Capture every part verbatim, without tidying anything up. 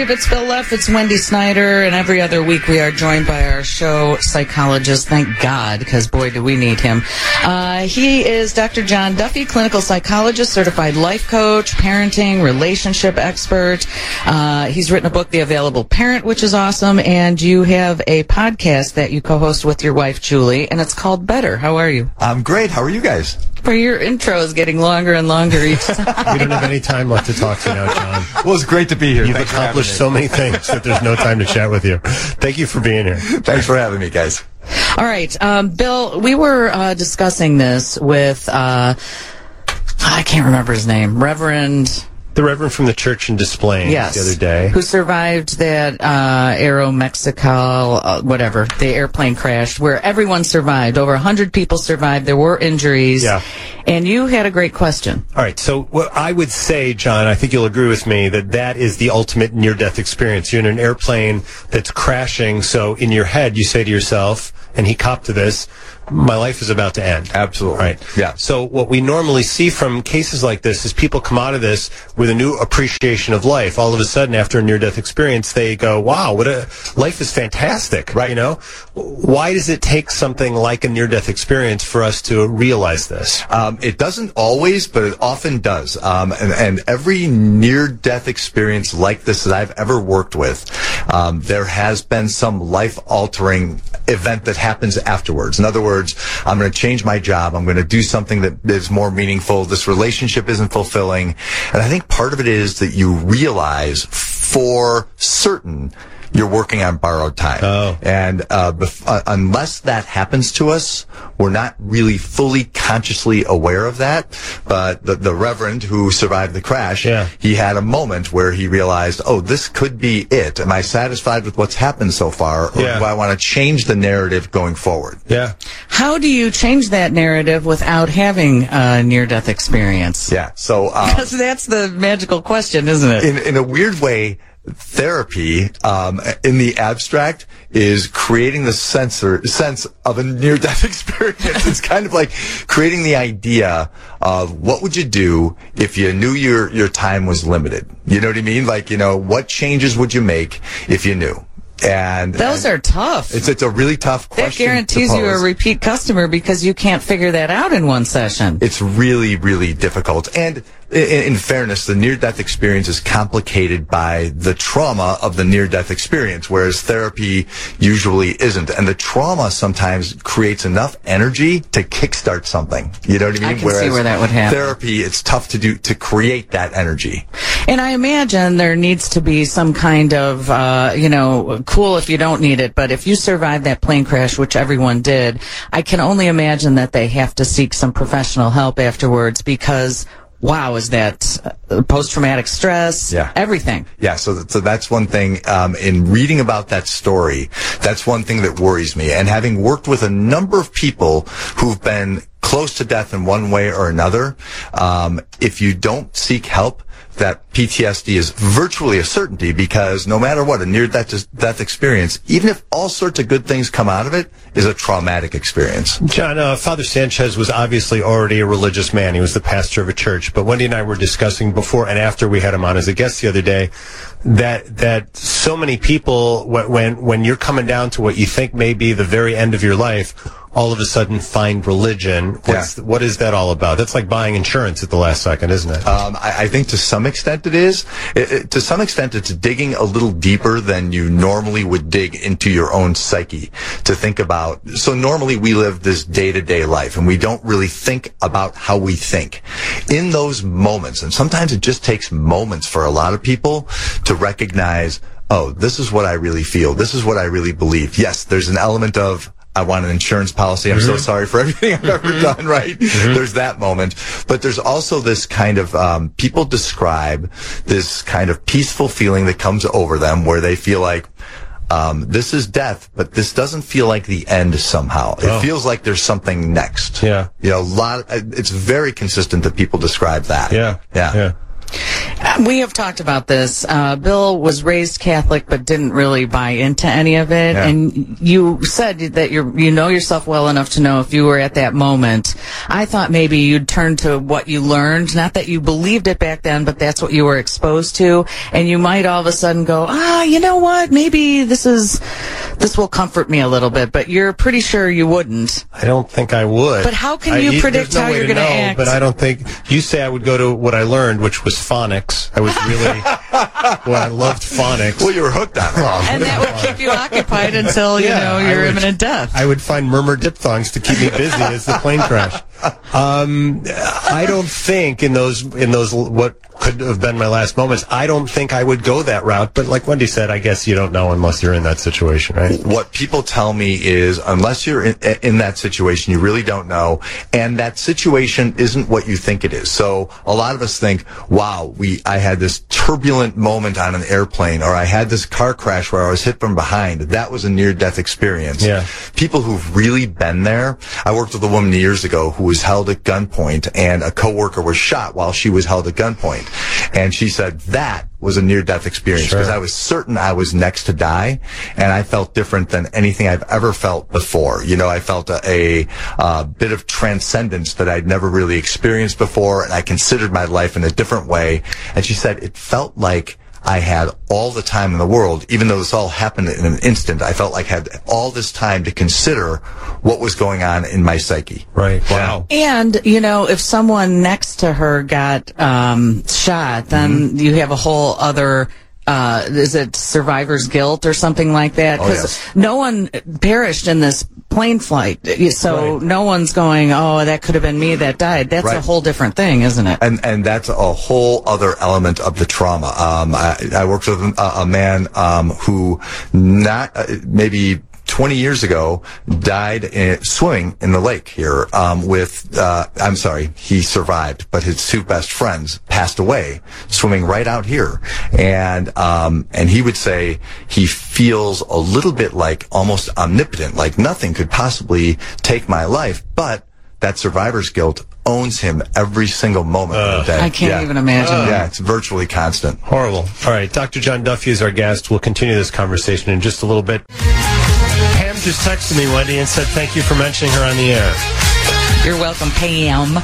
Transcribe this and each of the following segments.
YouTube. It's Phil Leff. It's Wendy Snyder. And every other week we are joined by our show psychologist. Thank God, because boy, do we need him. Uh, he is Doctor John Duffy, clinical psychologist, certified life coach, parenting, relationship expert. Uh, he's written a book, The Available Parent, which is awesome. And you have a podcast that you co-host with your wife, Julie, and it's called Better. How are you? I'm great. How are you guys? For your intro is getting longer and longer each time. We don't have any time left to talk to you now, John. Well, it's great to be here. You've Thanks accomplished so many things that there's no time to chat with you. Thank you for being here. Thanks for having me, guys. All right. Um, Bill, we were uh, discussing this with, uh, I can't remember his name, Reverend... The Reverend from the church in Des Plaines yes, the other day. Who survived that uh, Aeromexico, uh, whatever, the airplane crash, where everyone survived. Over one hundred people survived. There were injuries. Yeah. And you had a great question. All right. So what I would say, John, I think you'll agree with me, that that is the ultimate near-death experience. You're in an airplane that's crashing, so in your head you say to yourself, and he copped to this, my life is about to end. Absolutely. Right. Yeah. So what we normally see from cases like this is people come out of this with a new appreciation of life. All of a sudden, after a near-death experience, they go, wow, what a life is fantastic. Right. You know? Why does it take something like a near-death experience for us to realize this? Um, it doesn't always, but it often does. Um, and, and every near-death experience like this that I've ever worked with, um, there has been some life-altering event that happens afterwards. In other words, I'm going to change my job. I'm going to do something that is more meaningful. This relationship isn't fulfilling. And I think part of it is that you realize for certain you're working on borrowed time. Oh. And uh, bef- uh, unless that happens to us, we're not really fully consciously aware of that. But the, the Reverend who survived the crash, yeah. he had a moment where he realized, oh, this could be it. Am I satisfied with what's happened so far? Or yeah. do I want to change the narrative going forward? Yeah. How do you change that narrative without having a near-death experience? Yeah. So, um, because that's the magical question, isn't it? in, in a weird way, therapy, um, in the abstract, is creating the sensor, sense of a near-death experience. It's kind of like creating the idea of what would you do if you knew your, your time was limited. You know what I mean? Like, you know, what changes would you make if you knew? And those and are tough. It's it's a really tough question. That guarantees to you a pose. repeat customer because you can't figure that out in one session. It's really, really difficult. And in, in fairness, the near-death experience is complicated by the trauma of the near-death experience, whereas therapy usually isn't. And the trauma sometimes creates enough energy to kickstart something. You know what I mean? I can whereas see where that would happen. Therapy, it's tough to do to create that energy. And I imagine there needs to be some kind of, uh, you know, cool if you don't need it, but if you survive that plane crash, which everyone did, I can only imagine that they have to seek some professional help afterwards because, wow, is that uh, post-traumatic stress, yeah. everything. Yeah, so th- so that's one thing. Um, in reading about that story, that's one thing that worries me. And having worked with a number of people who've been close to death in one way or another, um, if you don't seek help, that P T S D is virtually a certainty because no matter what, a near-death death experience, even if all sorts of good things come out of it, is a traumatic experience. John, uh, Father Sanchez was obviously already a religious man. He was the pastor of a church. But Wendy and I were discussing before and after we had him on as a guest the other day that that so many people, when when you're coming down to what you think may be the very end of your life, all of a sudden find religion. What's, yeah. What is that all about? That's like buying insurance at the last second, isn't it? Um, I, I think to some extent it is. It, it, to some extent it's digging a little deeper than you normally would dig into your own psyche to think about. So normally we live this day-to-day life and we don't really think about how we think. In those moments, and sometimes it just takes moments for a lot of people to recognize, oh, this is what I really feel. This is what I really believe. Yes, there's an element of, I want an insurance policy. I'm mm-hmm. so sorry for everything I've ever done, right? Mm-hmm. There's that moment. But there's also this kind of, um, people describe this kind of peaceful feeling that comes over them where they feel like, um, this is death, but this doesn't feel like the end somehow. It oh. feels like there's something next. Yeah. You know, a lot, it's very consistent that people describe that. Yeah. Yeah. Yeah. We have talked about this. Uh, Bill was raised Catholic, but didn't really buy into any of it. Yeah. And you said that you're, you know yourself well enough to know if you were at that moment. I thought maybe you'd turn to what you learned. Not that you believed it back then, but that's what you were exposed to. And you might all of a sudden go, ah, you know what? Maybe this is, this will comfort me a little bit. But you're pretty sure you wouldn't. I don't think I would. But how can you I, predict no how you're to going to know, act? But I don't think you say I would go to what I learned, which was phonics. I was really, well, I loved phonics. Well, you were hooked on it. And that would keep you occupied until, you Yeah, know, I your would- imminent death. I would find murmur diphthongs to keep me busy as the plane crashed. Um, I don't think in those in those what could have been my last moments, I don't think I would go that route. But like Wendy said, I guess you don't know unless you're in that situation, right? What people tell me is unless you're in, in that situation, you really don't know. And that situation isn't what you think it is. So a lot of us think, wow, we, I had this turbulent moment on an airplane, or I had this car crash where I was hit from behind. That was a near-death experience. Yeah. People who've really been there. I worked with a woman years ago who was held at gunpoint, and a coworker was shot while she was held at gunpoint. And she said that was a near-death experience because Sure. I was certain I was next to die, and I felt different than anything I've ever felt before. You know, I felt a, a, a bit of transcendence that I'd never really experienced before, and I considered my life in a different way. And she said it felt like I had all the time in the world, even though this all happened in an instant. I felt like I had all this time to consider what was going on in my psyche. Right. Wow. And, you know, if someone next to her got um, shot, then mm-hmm. you have a whole other, uh, is it survivor's guilt or something like that? Oh, Because yes. no one perished in this plane flight. So Right. no one's going, oh, that could have been me that died. That's Right. a whole different thing, isn't it? And and that's a whole other element of the trauma. Um, I, I worked with a, a man um, who not uh, maybe twenty years ago died in, swimming in the lake here um, with, uh, I'm sorry, he survived, but his two best friends passed away swimming right out here. And um, and he would say he feels a little bit like almost omnipotent, like nothing could possibly take my life, but that survivor's guilt owns him every single moment of the day. I can't Yeah. even imagine Yeah, that. it's virtually constant. Horrible. All right, Doctor John Duffy is our guest. We'll continue this conversation in just a little bit. Pam just texted me, Wendy, and said thank you for mentioning her on the air. You're welcome, Pam.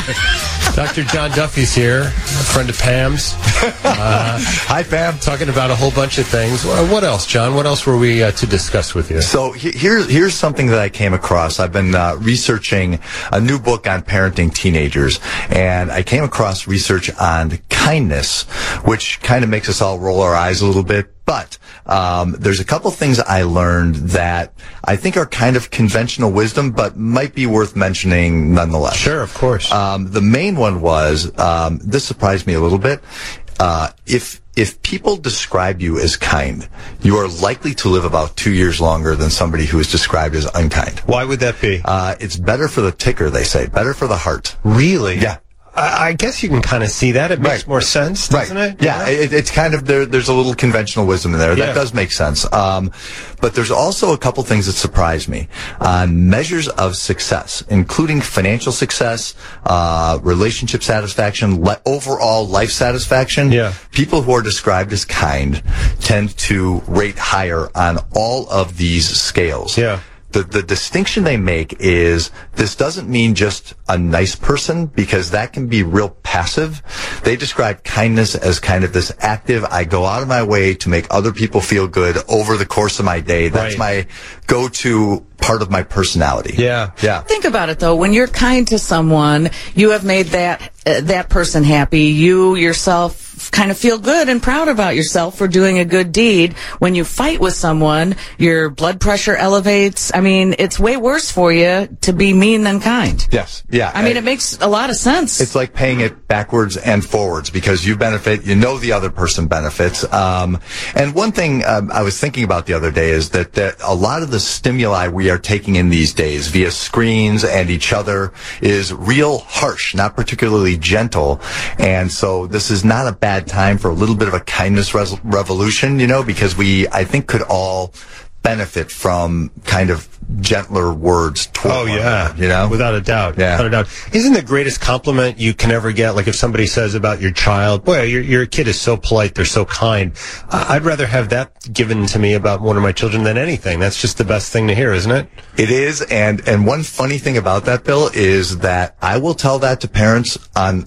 Doctor John Duffy's here, a friend of Pam's. Uh, Hi, Pam. talking about a whole bunch of things. Uh, What else, John? What else were we uh, to discuss with you? So he- here's here's something that I came across. I've been uh, researching a new book on parenting teenagers, and I came across research on kindness, which kind of makes us all roll our eyes a little bit. But um, there's a couple things I learned that I think are kind of conventional wisdom, but might be worth mentioning nonetheless. Sure, of course. Um, the main one was um, this surprised me a little bit. Uh, if if people describe you as kind, you are likely to live about two years longer than somebody who is described as unkind. Why would that be? Uh, it's better for the ticker, they say, better for the heart. Really? Yeah. I, I guess you can kind of see that. It makes Right. more sense, doesn't it? Yeah, it, it's kind of there. There's a little conventional wisdom in there. Yeah. That does make sense. Um, but there's also a couple things that surprise me on measures of success, including financial success, uh, relationship satisfaction, le- overall life satisfaction. Yeah. People who are described as kind tend to rate higher on all of these scales. Yeah. The, the distinction they make is this doesn't mean just a nice person, because that can be real passive. They describe kindness as kind of this active, I go out of my way to make other people feel good over the course of my day. That's Right. my go-to part of my personality. Yeah. Yeah. Think about it, though. When you're kind to someone, you have made that uh, that person happy. You yourself kind of feel good and proud about yourself for doing a good deed. When you fight with someone, your blood pressure elevates. I mean, it's way worse for you to be mean than kind. Yes. Yeah. I mean, it makes a lot of sense. It's like paying it backwards and forwards, because you benefit, you know the other person benefits. Um, and one thing um, I was thinking about the other day is that, that a lot of the stimuli we are taking in these days via screens and each other is real harsh, not particularly gentle. And so this is not a bad time for a little bit of a kindness res- revolution, you know, because we, I think, could all benefit from kind of gentler words toward Oh, one yeah. another, you know? Without a doubt. Yeah. Without a doubt. Isn't the greatest compliment you can ever get, like if somebody says about your child, boy, your, your kid is so polite, they're so kind. Uh, I'd rather have that given to me about one of my children than anything. That's just the best thing to hear, isn't it? It is, and and one funny thing about that, Bill, is that I will tell that to parents on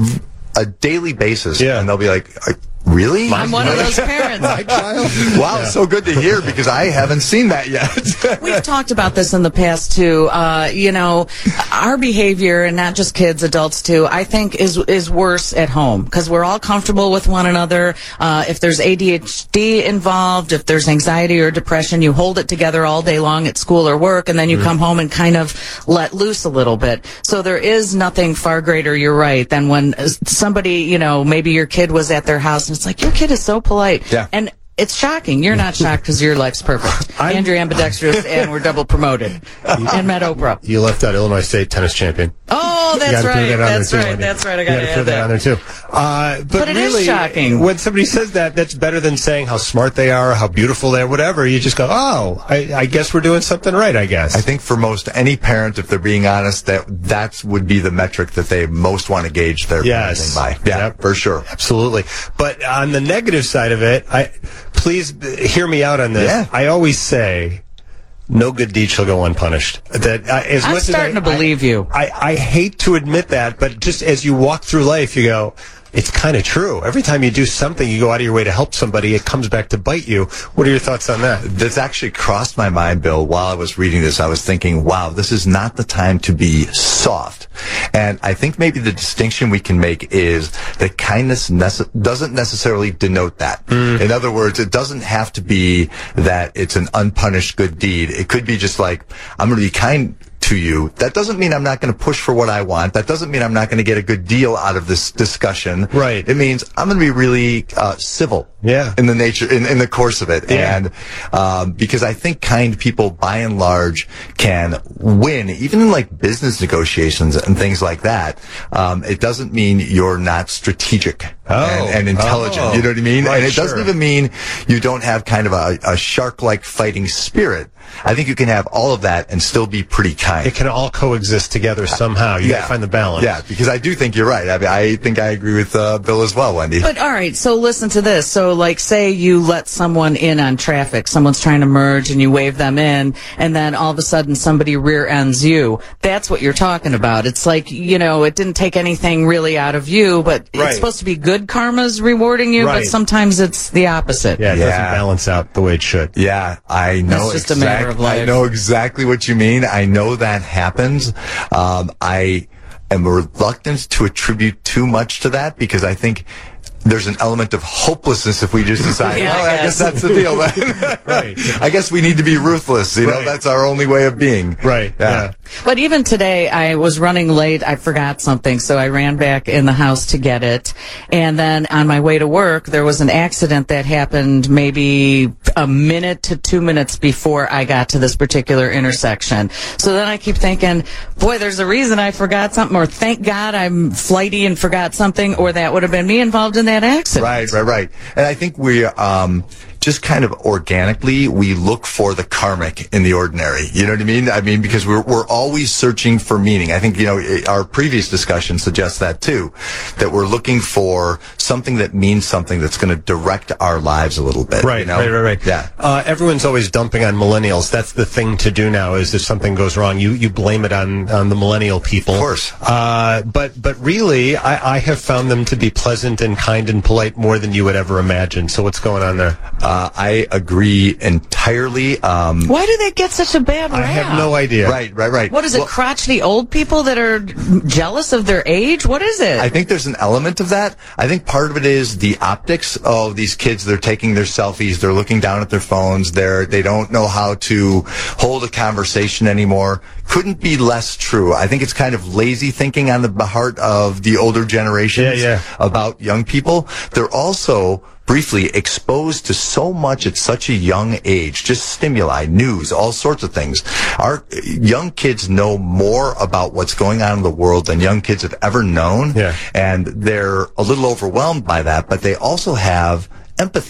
a daily basis, Yeah. and they'll be like, really? I'm one of those parents. My child? Wow, it's so good to hear, because I haven't seen that yet. We've talked about this in the past too. Uh, you know, our behavior, and not just kids, adults too, I think is is worse at home because we're all comfortable with one another. Uh, if there's A D H D involved, if there's anxiety or depression, you hold it together all day long at school or work, and then you mm. come home and kind of let loose a little bit. So there is nothing far greater, you're right, than when somebody, you know, maybe your kid was at their house and it's like, your kid is so polite. Yeah. And it's shocking. You're not shocked because your life's perfect. I'm, and you're ambidextrous, and we're double promoted. And met Oprah. You left out Illinois State tennis champion. Oh, that's right. That that's too, right. That's right. I got to throw add that that on there too. Uh, but, but it really, is shocking when somebody says that. That's better than saying how smart they are, how beautiful they are, whatever. You just go, oh, I, I guess we're doing something right. I guess. I think for most any parent, if they're being honest, that that would be the metric that they most want to gauge their yes. parenting by. Yeah, yep. for sure. Absolutely. But on the negative side of it, I please hear me out on this. Yeah. I always say, no good deed shall go unpunished. That uh, as I'm much starting as I, to believe I, you. I, I hate to admit that, but just as you walk through life, you go, it's kind of true. Every time you do something, you go out of your way to help somebody, it comes back to bite you. What are your thoughts on that? This actually crossed my mind, Bill, while I was reading this. I was thinking, wow, this is not the time to be soft. And I think maybe the distinction we can make is that kindness nece- doesn't necessarily denote that. Mm. In other words, it doesn't have to be that it's an unpunished good deed. It could be just like, I'm going to be kind to you. That doesn't mean I'm not going to push for what I want. That doesn't mean I'm not going to get a good deal out of this discussion. Right. It means I'm going to be really uh, civil. Yeah. In the nature, in, in the course of it. Yeah. And um, because I think kind people, by and large, can win, even in like business negotiations and things like that. Um, it doesn't mean you're not strategic oh. and, and intelligent. Oh. You know what I mean? Right, and it sure. doesn't even mean you don't have kind of a, a shark-like fighting spirit. I think you can have all of that and still be pretty kind. It can all coexist together somehow. You yeah. got to find the balance. Yeah, because I do think you're right. I mean, I think I agree with uh, Bill as well, Wendy. But all right, so listen to this. So like say you let someone in on traffic, someone's trying to merge and you wave them in, and then all of a sudden somebody rear ends you. That's what you're talking about. It's like, you know, it didn't take anything really out of you, but right. it's supposed to be good karma's rewarding you, right. but sometimes it's the opposite. Yeah, it yeah. doesn't balance out the way it should. Yeah, I know. It's just a matter of life. I know exactly what you mean. I know that happens. Um, I am reluctant to attribute too much to that because I think there's an element of hopelessness if we just decide, yeah, oh, I I guess that's the deal. Right. I guess we need to be ruthless. You know, Right. that's our only way of being. Right. Yeah. Yeah. But even today, I was running late. I forgot something, so I ran back in the house to get it. And then on my way to work, there was an accident that happened maybe a minute to two minutes before I got to this particular intersection. So then I keep thinking, boy, there's a reason I forgot something, or thank God I'm flighty and forgot something, or that would have been me involved in that accident. Right, right, right. And I think we, um, just kind of organically, we look for the karmic in the ordinary. You know what I mean? I mean, because we're, we're always searching for meaning. I think, you know, our previous discussion suggests that too, that we're looking for something that means something that's going to direct our lives a little bit. Right, you know? right, right, right. Yeah. Uh, everyone's always dumping on millennials. That's the thing to do now is if something goes wrong, you, you blame it on, on the millennial people. Of course. Uh, but, but really, I, I have found them to be pleasant and kind and polite more than you would ever imagine. So what's going on there? Uh, I agree entirely. Um, Why do they get such a bad rap? I have no idea. right, right, right. What is it, Well, crotchety old people that are jealous of their age? What is it? I think there's an element of that. I think part of it is the optics of these kids. They're taking their selfies. They're looking down at their phones. They're, they don't know how to hold a conversation anymore. Couldn't be less true. I think it's kind of lazy thinking on the part of the older generations Yeah, yeah. about young people. They're also briefly exposed to so much at such a young age, just stimuli, news, all sorts of things. Our young kids know more about what's going on in the world than young kids have ever known. Yeah. And they're a little overwhelmed by that, but they also have empathy.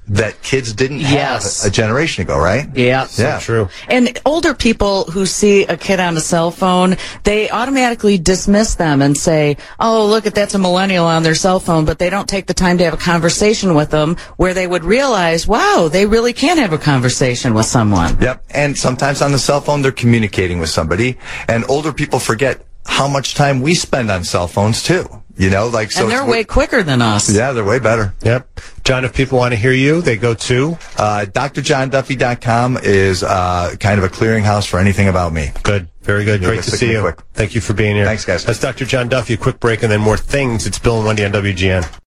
that kids didn't Yes. have a generation ago, right? Yeah. Yeah. True. And older people who see a kid on a cell phone, they automatically dismiss them and say, oh, look, at that's a millennial on their cell phone, but they don't take the time to have a conversation with them where they would realize, wow, they really can have a conversation with someone. Yep. And sometimes on the cell phone, they're communicating with somebody. And older people forget how much time we spend on cell phones, too. You know, like, so And they're it's- way quicker than us. Yeah, they're way better. Yep. John, if people want to hear you, they go to? Uh, D R John Duffy dot com is uh, kind of a clearinghouse for anything about me. Good. Very good. You'll Great get to sick see of me you. quick. Thank you for being here. Thanks, guys. That's Doctor John Duffy. A quick break and then more things. It's Bill and Wendy on W G N.